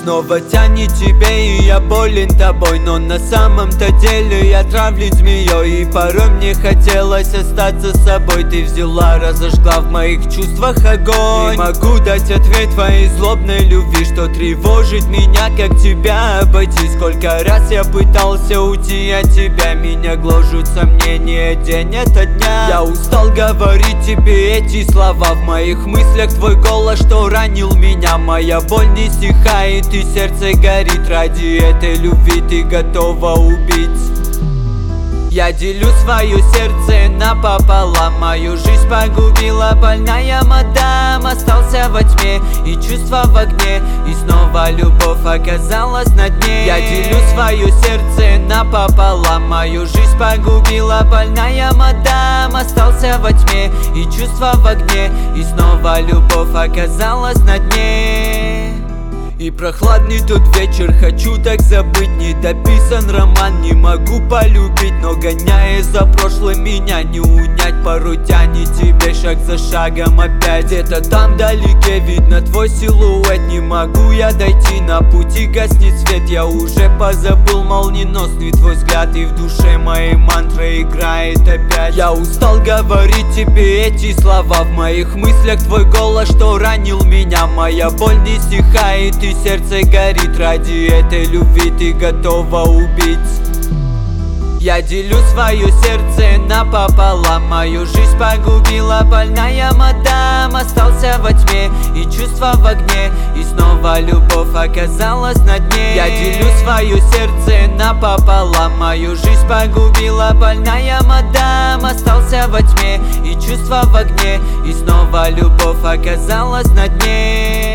Снова тянет тебе, и я болен тобой, но на самом-то деле я травлюсь змеей. И порой мне хотелось остаться с собой. Ты взяла, разожгла в моих чувствах огонь. Не могу дать ответ твоей злобной любви, что тревожит меня, как тебя обойти. Сколько раз я пытался уйти от тебя, меня гложут сомнения день ото дня. Я устал говорить тебе эти слова, в моих мыслях твой голос, что ранил меня. Моя боль не стихает, и сердце горит. Ради этой любви ты готова убить. Я делю свое сердце напополам. Мою жизнь погубила больная мадам. Остался во тьме и чувства в огне, и снова любовь оказалась на дне. Я делю свое сердце напополам. Мою жизнь погубила больная мадам. Остался во тьме и чувства в огне, и снова любовь оказалась на дне. И прохладный тот вечер, хочу так забыть. Не дописан роман, не могу полюбить, но гоняя за прошлым меня не унять. Порой тянет тебе шаг за шагом опять. Где-то там вдалеке видно твой силуэт. Не могу я дойти, на пути гаснет свет. Я уже позабыл молниеносный твой взгляд, и в душе моей мантра играет опять. Я устал говорить тебе эти слова, в моих мыслях твой голос, что ранил меня. Моя боль не стихает, и сердце горит. Ради этой любви ты готова убить. Я делю свое сердце напополам. Мою жизнь погубила больная мадам. Остался во тьме и чувства в огне, и снова любовь оказалась на дне. Я делю свое сердце напополам. Мою жизнь погубила больная мадам. Остался во тьме и чувства в огне, и снова любовь оказалась на дне.